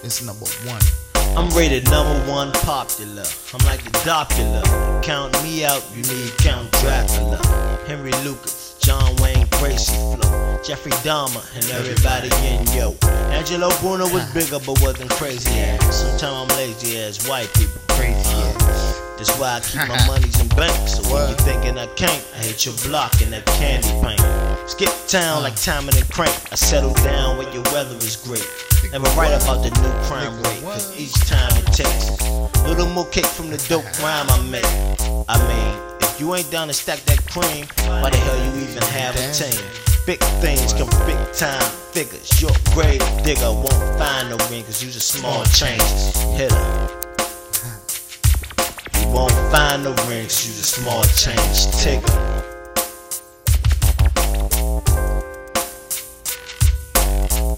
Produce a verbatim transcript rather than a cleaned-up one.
It's number one. I'm rated number one popular. I'm like the Doppler. Count me out, you need Count Dracula. Henry Lucas, John Wayne, Gracie Flow, Jeffrey Dahmer, and everybody in yo. Angelo Bruno was bigger but wasn't crazy ass. Sometimes I'm lazy as white people. Crazy ass. That's why I keep my monies in banks. So when you thinking I can't, I hit your block in that candy paint. Skip town like Timon and Crank. I settle down when your weather is great. Never write about the new crime rate, cause each time it takes little more cake from the dope rhyme I make. I mean, if you ain't down to stack that cream, why the hell you even have a team? Big things come big time figures. Your grave digger won't find no ring, cause you's a small changes. Hitter. You won't find no rings, you's a small change tigger.